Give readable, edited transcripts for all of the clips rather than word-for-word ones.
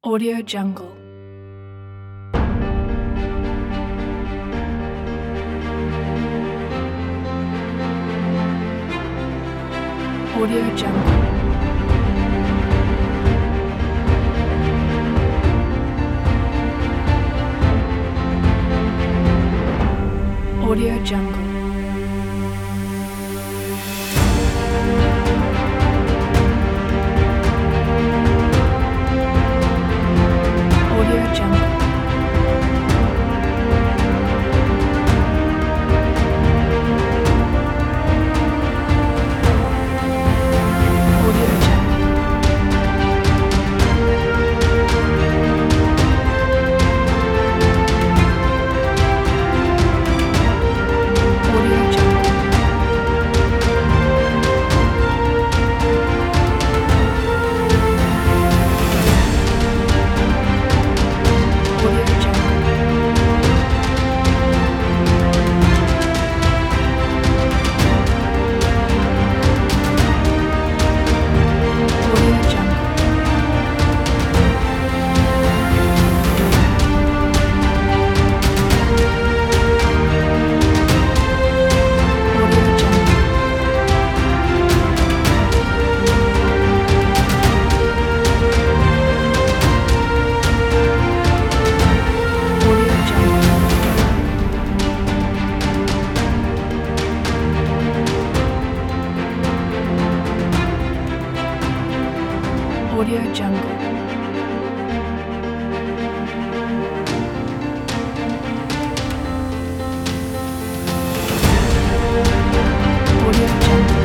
Audio Jungle. Audio Jungle. Audio Jungle. Audio Jungle. Audio Jungle. Audio Jungle. Audio Jungle. Audio Jungle. Audio Jungle. Audio Jungle. Audio Jungle. Audio Jungle.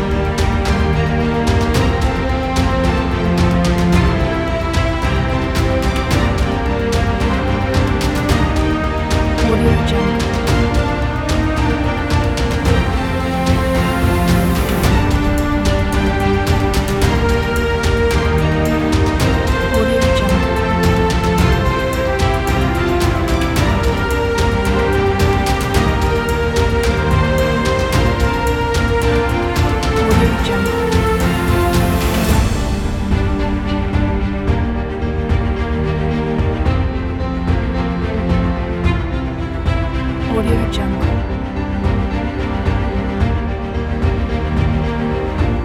Audio Jungle. Audio Jungle. Audio Jungle. Audio Jungle.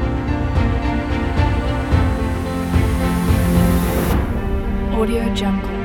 Audio Jungle.